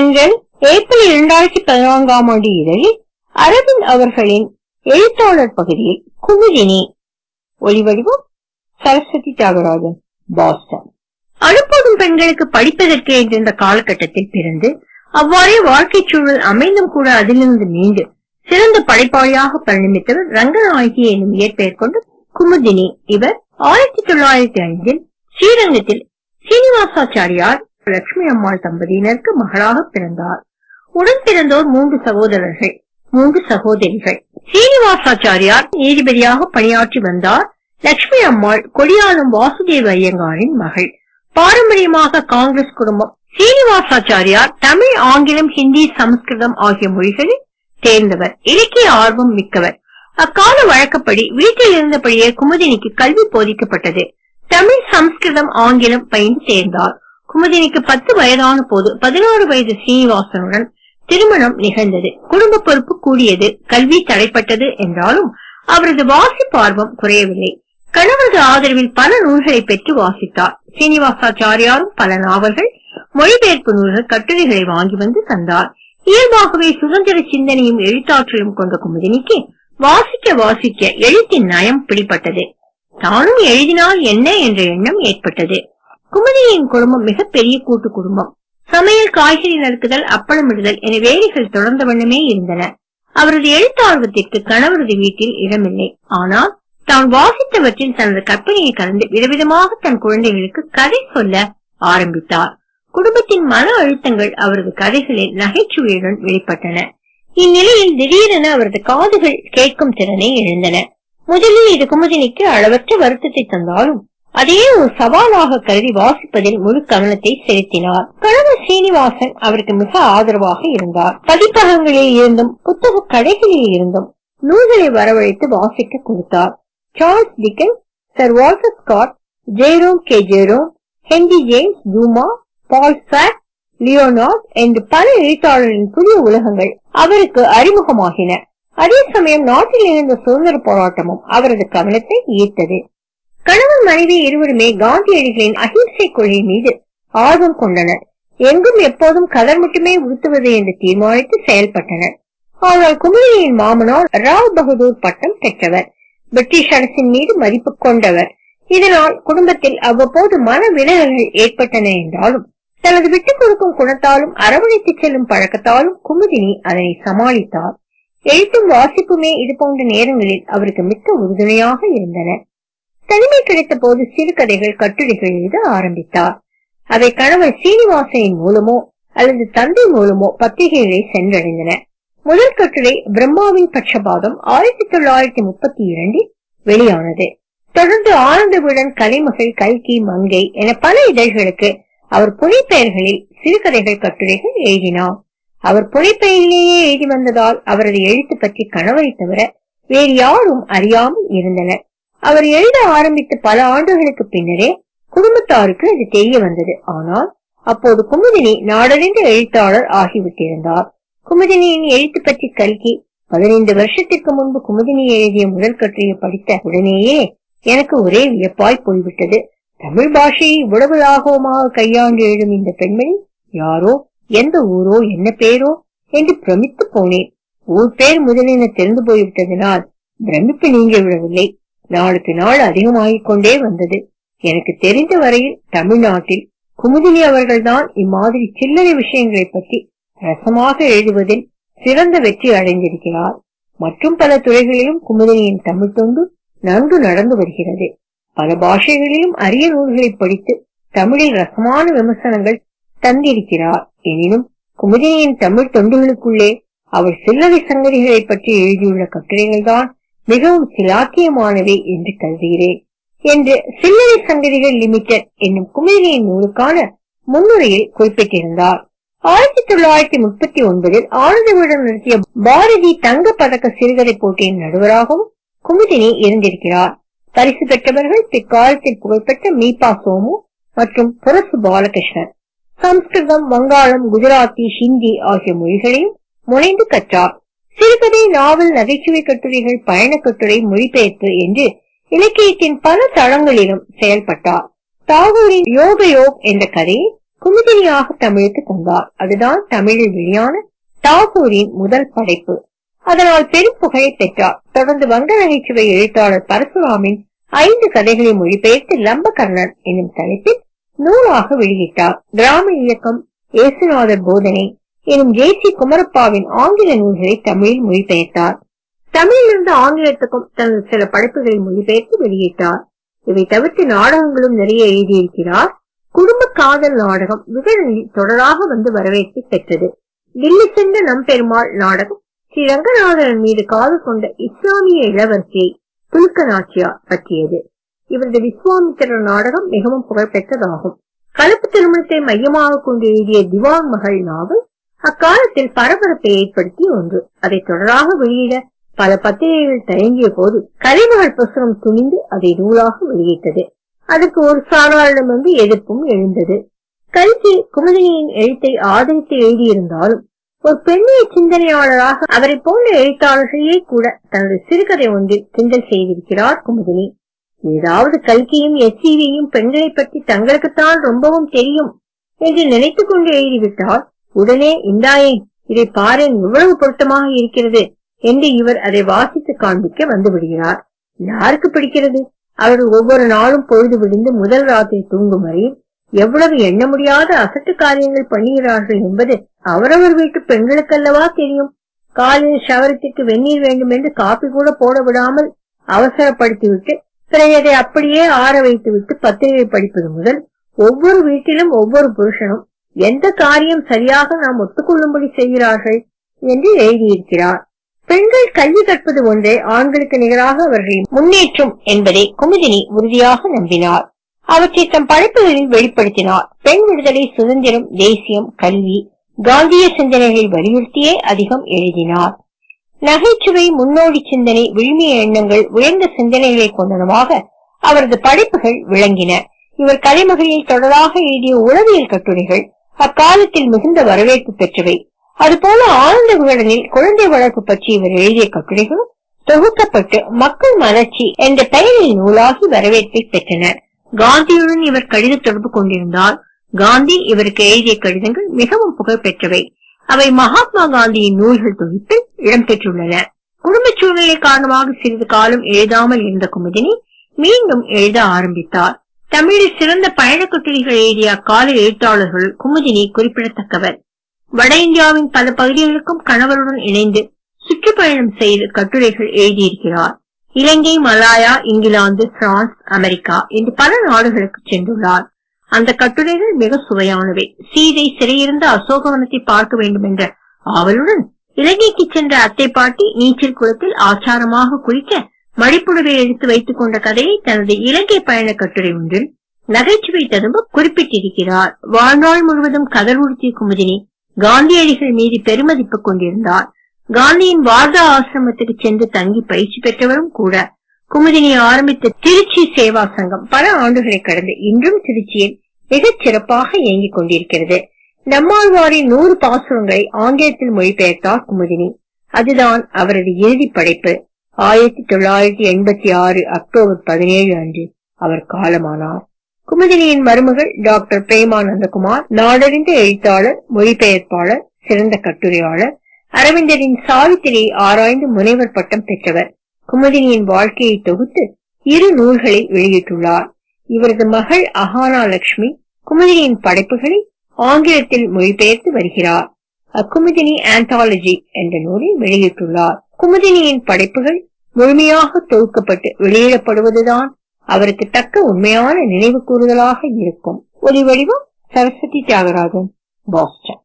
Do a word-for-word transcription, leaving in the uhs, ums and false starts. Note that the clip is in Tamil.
தென்றல் ஏப்ரல் இரண்டாயிரத்தி பதினான்காம் ஆண்டு இதழில் அரவிந்த் அவர்களின் எழுத்தாளர் பகுதியில் குமுதினி. ஒளிவடிவம் சரஸ்வதி தியாகராஜன், பாஸ்டன். அனுப்படும் பெண்களுக்கு படிப்பதற்கு என்ற காலகட்டத்தில் பிறந்து அவ்வாறே வாழ்க்கை சூழல் அமைந்தும் கூட அதிலிருந்து மீண்டு சிறந்த படைப்பாளியாக பரிணமித்தவர் ரங்கநாயகி என்னும் இயற்பெயர் கொண்ட குமுதினி. இவர் ஆயிரத்தி தொள்ளாயிரத்தி ஐந்தில் ஸ்ரீரங்கத்தில் சீனிவாசாச்சாரியார் லட்சுமி அம்மாள் தம்பதியினருக்கு மகளாக பிறந்தார். உடன் பிறந்தோர் மூன்று சகோதரர்கள், மூன்று சகோதரிகள். சீனிவாசாச்சாரியார் நீதிபதியாக பணியாற்றி வந்தார். லட்சுமி அம்மாள் கொடியானம் வாசுதேவ ஐயங்காரின் மகள். பாரம்பரியமாக காங்கிரஸ் குடும்பம். சீனிவாசாச்சாரியார் தமிழ், ஆங்கிலம், ஹிந்தி, சமஸ்கிருதம் ஆகிய மொழிகளில் தேர்ந்தவர். இலக்கிய ஆர்வம் மிக்கவர். அக்கால வழக்கப்படி வீட்டில் இருந்தபடியே குமுதினிக்கு கல்வி போதிக்கப்பட்டது. தமிழ், சமஸ்கிருதம், ஆங்கிலம் பயின்று சேர்ந்தார். குமுதினிக்கு பத்து வயதான போது பதினாறு வயது சீனிவாசனுடன் திருமணம் நிகழ்ந்தது. குடும்ப பொறுப்பு கூடியது, கல்வி தடைப்பட்டது என்றாலும் அவரது வாசிப்பார்வம் குறையவில்லை. கணவரது ஆதரவில் பல நூல்களை பெற்று வாசித்தார். சீனிவாசாச்சாரியாரும் பல நாவல்கள், மொழிபெயர்ப்பு நூல்கள், கட்டுரைகளை வாங்கி வந்து தந்தார். இயல்பாகவே சுதந்திர சிந்தனையும் எழுத்தாற்றலும் கொண்ட குமுதினிக்கு வாசிக்க வாசிக்க எழுத்தின் நயம் பிடிப்பட்டது. தானும் எழுதினால் என்ன என்ற எண்ணம் ஏற்பட்டது. குமுதினியின் குடும்பம் மிகப்பெரிய கூட்டு குடும்பம். சமையல், காய்கறி நறுக்குதல், அப்பளமிடுதல் என வேலைகள் தொடர்ந்த வண்ணமே இருந்தன. அவரது எழுத்தார்வத்திற்கு கணவரது வீட்டில் இடமில்லை. ஆனால் தான் வாசித்தவற்றில் தனது கற்பனையை கலந்து விதவிதமாக தன் குழந்தைகளுக்கு கதை சொல்ல ஆரம்பித்தார். குடும்பத்தின் மன அழுத்தங்கள் அவரது கதைகளில் நகைச்சுவையுடன் வெளிப்பட்டன. இந்நிலையில் திடீரென அவரது காதுகள் கேட்கும் திறனை இழந்தன. முதலில் இது குமுதினிக்கு அளவற்ற வருத்தத்தை தந்தாலும் அதையே ஒரு சவாலாக கருதி வாசிப்பதில் முழு கவனத்தை செலுத்தினார். கணவர் சீனிவாசன் அவருக்கு மிக ஆதரவாக இருந்தார். பதிப்பகங்களில் இருந்தும் புத்தக கடைகளில் இருந்தும் நூல்களை வரவழைத்து வாசிக்க கொடுத்தார். Charles Dickens, Sir Walter Scott, Jerome K Jerome, Henry James, ஜூமா, பால் சாக், லியோனார்ட் என்று பல எழுத்தாளர்களின் புதிய உலகங்கள் அவருக்கு அறிமுகமாகின. அதே சமயம் நாட்டில் இருந்த சுதந்திர போராட்டமும் அவரது கவனத்தை ஈர்த்தது. கணவன் மனைவி இருவருமே காந்தியடிகளின் அஹிம்சை கொள்கை மீது ஆர்வம் கொண்டனர். எங்கும் எப்போதும் கதர் மட்டுமே உடுத்துவது என்று தீர்மானித்து செயல்பட்டனர். ஆனால் குமுதினியின் மாமனார் ராவ் பகதூர் பட்டம் பெற்றவர், பிரிட்டிஷ் அரசின் மீது மதிப்பு கொண்டவர். இதனால் குடும்பத்தில் அவ்வப்போது மன விலகல்கள் ஏற்பட்டன என்றாலும் தனது விட்டுக் கொடுக்கும் குணத்தாலும் அரவணைத்து செல்லும் பழக்கத்தாலும் குமுதினி அதனை சமாளித்தார். எழுத்தும் வாசிப்புமே இது போன்ற நேரங்களில் அவருக்கு மிக்க உறுதுணையாக இருந்தன. தனிமை கிடைத்த போது சிறுகதைகள், கட்டுரைகள் எழுத ஆரம்பித்தார். அவை கணவர் சீனிவாசனின் மூலமோ அல்லது தந்தை மூலமோ பத்திரிகைகளை சென்றடைந்தன. முதல் கட்டுரை பிரம்மாவின் பட்சபாதம் ஆயிரத்தி தொள்ளாயிரத்தி முப்பத்தி இரண்டில் வெளியானது. தொடர்ந்து ஆனந்த விடன், கலைமகள், கல்கி, மங்கை என பல இதழ்களுக்கு அவர் புனைப்பெயர்களில் சிறுகதைகள், கட்டுரைகள் எழுதினார். அவர் புனைப்பெயரிலேயே எழுதி வந்ததால் அவரது எழுத்து பற்றி கணவரை தவிர வேறு யாரும் அறியாமல் இருந்தனர். அவர் எழுத ஆரம்பித்து பல ஆண்டுகளுக்கு பின்னரே குடும்பத்தாருக்கு அது தெரிய வந்தது. ஆனால் அப்போது குமுதினி நாடறிந்த எழுத்தாளர் ஆகிவிட்டிருந்தார். குமுதினியின் எழுத்து பற்றி கல்கி பதினைந்து வருஷத்திற்கு முன்பு குமுதினி எழுதிய முதல் கட்டுரையை படித்த உடனேயே எனக்கு ஒரே வியப்பாய் போய்விட்டது. தமிழ் பாஷையை இவ்வளவு லாகவமாக கையாண்டு எழுதும் இந்த பெண்மணி யாரோ, எந்த ஊரோ, என்ன பேரோ என்று பிரமித்து போனேன். ஊர் பேர் முதலின தெரிந்து போய்விட்டதனால் பிரமிப்பு நீங்க விடவில்லை. நாளுக்கு நாள் அதிகமாகிக் கொண்டே வந்தது. எனக்கு தெரிந்த வரையில் தமிழ்நாட்டில் குமுதினி அவர்கள்தான் இம்மாதிரி சில்லறை விஷயங்களை பற்றி ரசமாக எழுதுவதில் சிறந்த வெற்றி அடைந்திருக்கிறார். மற்றும் பல துறைகளிலும் குமுதினியின் தமிழ் தொண்டு நன்கு நடந்து வருகிறது. பல பாஷைகளிலும் அரிய நூல்களை படித்து தமிழில் ரசமான விமர்சனங்கள் தந்திருக்கிறார். எனினும் குமுதினியின் தமிழ் தொண்டுகளுக்குள்ளே அவர் சில்லறை சங்கதிகளை பற்றி எழுதியுள்ள கட்டுரைகள் தான் மிகவும் சிலாக்கியமானவை என்று கருதுகிறேன் என்று சில்லறை சங்கதிகள் லிமிடெட் என்னும் குமுதினியின் நூலுக்கான முன்னுரையில் குறிப்பிட்டிருந்தார். ஆயிரத்தி தொள்ளாயிரத்தி முப்பத்தி ஒன்பதில் ஆனந்தவிடம் நடத்திய பாரதி தங்க பதக்க சிறுகதை போட்டியின் நடுவராகவும் குமுதினி இருந்திருக்கிறார். பரிசு பெற்றவர்கள் பிற்காலத்தில் புகழ்பெற்ற மீபா சோமு மற்றும் புரசு பாலகிருஷ்ணன். சமஸ்கிருதம், வங்காளம், குஜராத்தி, ஹிந்தி ஆகிய மொழிகளையும் முனைந்து கற்றார். சிறுகதை, நாவல், நகைச்சுவை கட்டுரைகள், பயண கட்டுரை, மொழிபெயர்ப்பு என்று இலக்கியத்தின் பல தளங்களிலும் செயல்பட்டார். தாகூரின் யோக யோக் என்ற கதையை குமுதினியாக தமிழுக்கு தந்தார். அதுதான் தமிழில் வெளியான தாகூரின் முதல் படைப்பு. அதனால் பெரும் புகழை பெற்றார். தொடர்ந்து வங்க நகைச்சுவை எழுத்தாளர் பரசுராமின் ஐந்து கதைகளை மொழிபெயர்த்து லம்பகர்ணன் என்னும் தலைப்பில் நூலாக வெளியிட்டார். கிராம இயக்கம், ஏசுநாதர் போதனை எனும் ஜே சி குமரப்பாவின் ஆங்கில நூல்களை தமிழில் மொழிபெயர்த்தார். தமிழிலிருந்து ஆங்கிலத்துக்கும் தனது சில படைப்புகளை மொழிபெயர்த்து வெளியிட்டார். இவை தவிர்த்து நாடகங்களும் நிறைய எழுதியிருக்கிறார். குடும்ப காதல் நாடகம் விகடனில் தொடராக வந்து வரவேற்பை பெற்றது. டில்லி சென்ற நம்பெருமாள் நாடகம் ஸ்ரீ ரங்கநாதன் மீது காதல் கொண்ட இஸ்லாமிய இளவரசியை துலுக்க நாச்சியார் பற்றியது. இவரது விஸ்வாமித்திரர் நாடகம் மிகவும் புகழ்பெற்றதாகும். கலப்பு திருமணத்தை மையமாக கொண்டு எழுதிய திவான் மகள் நாவல் அக்காலத்தில் பரபரப்பை ஏற்படுத்திய ஒன்று. அதை தொடராக வெளியிட பல பத்திரிகைகள் தயங்கிய போது கலைமகள் புஸ்தகம் துணிந்து அதை நூலாக வெளியிட்டது. அதற்கு ஒரு சாராரிடமிருந்து எதிர்ப்பும் எழுந்தது. கல்கி குமுதினியின் எழுத்தை ஆதரித்து எழுதியிருந்தாலும் ஒரு பெண்ணிய சிந்தனையாளராக அவரை போன்ற எழுத்தாளர்களே கூட தனது சிறுகதை ஒன்றில் கிண்டல் செய்திருக்கிறார் குமுதினி. ஏதாவது கல்கியும் எஸ்சிவியும் பெண்களை பற்றி தங்களுக்குத்தான் ரொம்பவும் தெரியும் என்று நினைத்துக் கொண்டு எழுதிவிட்டால் உடனே இந்தாயே இதை பாரேன் எவ்வளவு பொருத்தமாக இருக்கிறது என்று இவர் அதை வாசித்து காண்பிக்க வந்து விடுகிறார். யாருக்கு பிடிக்கிறது? அவர்கள் ஒவ்வொரு நாளும் பொழுது விடிந்து முதல் ராத்திரி தூங்கும் வரையில் எவ்வளவு எண்ண முடியாத அசட்டு காரியங்கள் பண்ணுகிறார்கள் என்பது அவரவர் வீட்டு பெண்களுக்கல்லவா தெரியும். காலையில் ஷவரத்திற்கு வெந்நீர் வேண்டும் என்று காப்பி கூட போட விடாமல் அவசரப்படுத்திவிட்டு பிறகு அதை அப்படியே ஆற வைத்து விட்டு பத்திரிகை படிப்பது முதல் ஒவ்வொரு வீட்டிலும் ஒவ்வொரு புருஷனும் எந்த காரியம் சரியாக நாம் ஒத்துக்கொள்ளும்படி செய்கிறார்கள் என்று எழுதியிருக்கிறார். பெண்கள் கல்வி கற்பது ஒன்றே ஆண்களுக்கு நிகராக அவர்களை முன்னேற்றும் என்பதை குமுதினி உறுதியாக நம்பினார். அவற்றை தம் படைப்புகளில் வெளிப்படுத்தினார். பெண் விடுதலை, சுதந்திரம், தேசியம், கல்வி, காந்திய சிந்தனைகளை வலியுறுத்தியே அதிகம் எழுதினார். நகைச்சுவை, முன்னோடி சிந்தனை, விழுமிய எண்ணங்கள், உயர்ந்த சிந்தனைகளை கொண்டனவாக அவரது படைப்புகள் விளங்கின. இவர் கலைமகளில் தொடராக எழுதிய உளவியல் கட்டுரைகள் அக்காலத்தில் மிகுந்த வரவேற்பு பெற்றவை. அதுபோல ஆனந்த விகடனில் குழந்தை வளர்ப்பு பற்றி இவர் எழுதிய கட்டுரைகளும் தொகுக்கப்பட்டு மக்கள் மலர்ச்சி என்ற பெயரில் நூலாகி வரவேற்பை பெற்றன. காந்தியுடன் இவர் கடித தொடர்பு கொண்டிருந்தால் காந்தி இவருக்கு எழுதிய கடிதங்கள் மிகவும் புகழ் பெற்றவை. அவை மகாத்மா காந்தியின் நூல்கள் தொகுப்பில் இடம்பெற்றுள்ளன. குடும்ப சூழ்நிலை காரணமாக சிறிது காலம் எழுதாமல் இருந்த குமுதினி மீண்டும் எழுத ஆரம்பித்தார். தமிழில் சிறந்த பயண கட்டுரைகள் எழுதிய அக்கால எழுத்தாளர்கள் குமுதினி குறிப்பிடத்தக்கவர். வட இந்தியாவின் பல பகுதிகளுக்கும் கணவருடன் இணைந்து சுற்றுப்பயணம் செய்து கட்டுரைகள் எழுதியிருக்கிறார். Ilangai, Malaya, England, France, America என்று பல நாடுகளுக்கு சென்றுள்ளார். அந்த கட்டுரைகள் மிக சுவையானவை. சீதை சிறையிருந்த அசோகவனத்தை பார்க்க வேண்டும் என்ற ஆவலுடன் இலங்கைக்கு சென்ற அத்தை பாட்டி நீச்சல் குளத்தில் ஆச்சாரமாக குளிக்க மடிப்புடவை எடுத்து வைத்துக் கொண்ட கதையை தனது இலங்கை பயண கட்டுரை ஒன்றில் நகைச்சுவை ததும்ப குறிப்பிட்டிருக்கிறார். வாழ்நாள் முழுவதும் கதர் உடுத்திய குமுதினி காந்தியடிகள் மீது பெருமதிப்பு கொண்டிருந்தார். காந்தியின் வார்தா ஆசிரமத்துக்கு சென்று தங்கி பயிற்சி பெற்றவரும் கூட. குமுதினி ஆரம்பித்த திருச்சி சேவா சங்கம் பல ஆண்டுகளை கடந்து இன்றும் திருச்சியில் மிகச் சிறப்பாக இயங்கிக் கொண்டிருக்கிறது. நம்மாழ்வாரின் நூறு பாசுரங்களை ஆங்கிலத்தில் மொழிபெயர்த்தார் குமுதினி. அதுதான் அவரது இறுதி படைப்பு. ஆயிரத்தி தொள்ளாயிரத்தி எண்பத்தி ஆறு அக்டோபர் பதினேழு அன்று அவர் காலமானார். குமுதினியின் மருமகள் டாக்டர் பிரேமானந்தகுமார் நாடறிந்த எழுத்தாளர், மொழிபெயர்ப்பாளர், சிறந்த கட்டுரையாளர், அரவிந்தரின் சாவித்திரியை ஆராய்ந்து முனைவர் பட்டம் பெற்றவர். குமுதினியின் வாழ்க்கையை தொகுத்து இரு நூல்களை வெளியிட்டுள்ளார். இவரது மகள் அஹானா லட்சுமி குமுதினியின் படைப்புகளை ஆங்கிலத்தில் மொழிபெயர்த்து வருகிறார். குமுதினி ஆந்தாலஜி என்ற நூலை வெளியிட்டுள்ளார். குமுதினியின் படைப்புகள் முழுமையாக தொகுக்கப்பட்டு வெளியிடப்படுவதுதான் அவருக்கு தக்க உண்மையான நினைவு கூறுதலாக இருக்கும். ஒலி வடிவம் சரஸ்வதி தியாகராஜன், பாஸ்டன்.